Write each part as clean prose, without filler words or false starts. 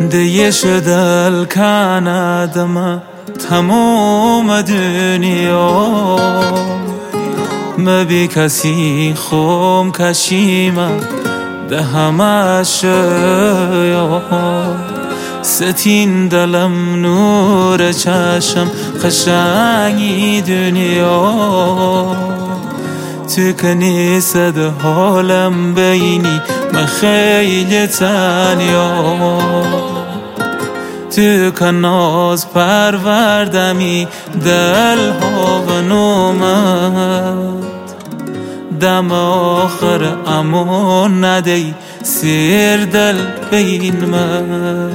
دیش دل کندم تمام دنیا مبی کسی خوم کشیم ده همش یا ستین دلم نور چشم قشنگی دنیا تو کنی صد حالم بینی من خیلی تنیا تو کناز پروردمی دل ها و نومد دم آخر امان ندهی سیر دل بین من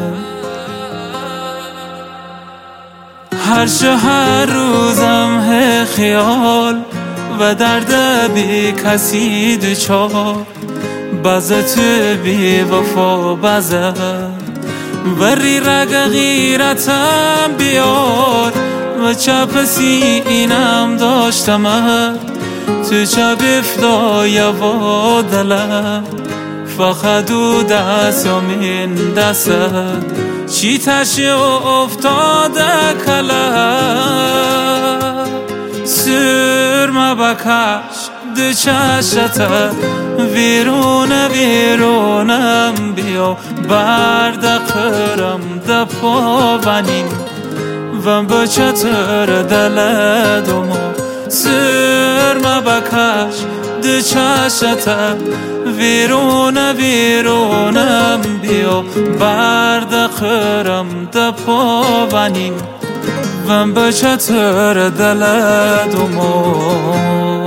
هر روزم هی خیال و درد بی کسی دچار بازه تو بی وفا بازه وری رگ غیرتم بیار و چه پسی اینم داشتم تو چه بفدای و دلم فقط دو دست یا من دست چی تشی افتاده کلم سرما بکش دو چشته ویرونم بیا برد قرم ده پا بنین و با چطور دل دوما سرما بکش دو چشته ویرونم بیا برد قرم ده پا بنین و با چطور دل دوما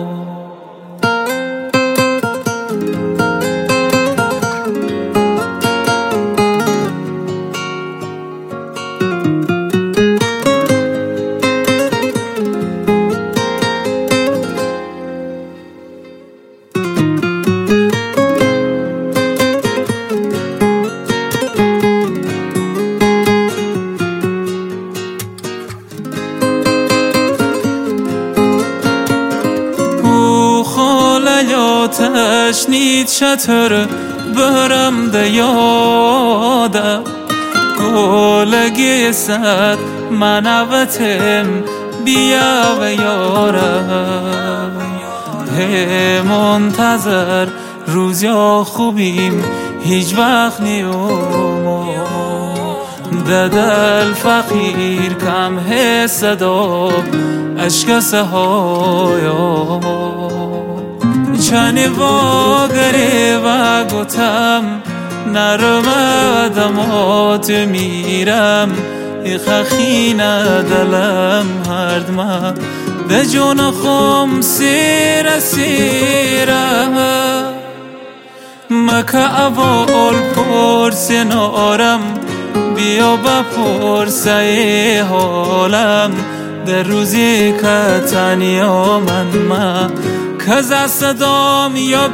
تشنید چطور برم ده یادم گلگی صد منوتم بیا و یارم هی منتظر روز یا خوبیم هیچ وقت نیوم ده دل فقیر کم هی صدا عشق سهایا چنی واگره و گوتم نرمدم آت میرم خخینه دلم هردم به جون خم سیره مکه اول پرسنارم بیا بپرسه حالم در روزی که تنیا من کز صدام یا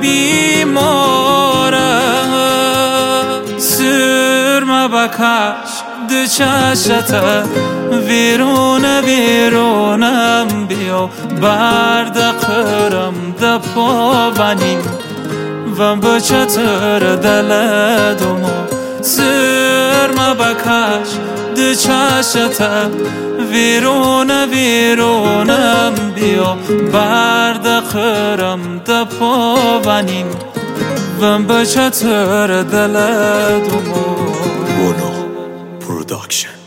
بیمارم سرما بکش دو چشته ویرونم بیا برد قرم ده پا بنین و با چطور دل دوما سرما بکش دو چشته ویرونم بیا برد قرم ده پا بنین و با چطور دل دوما بونو پروداکشن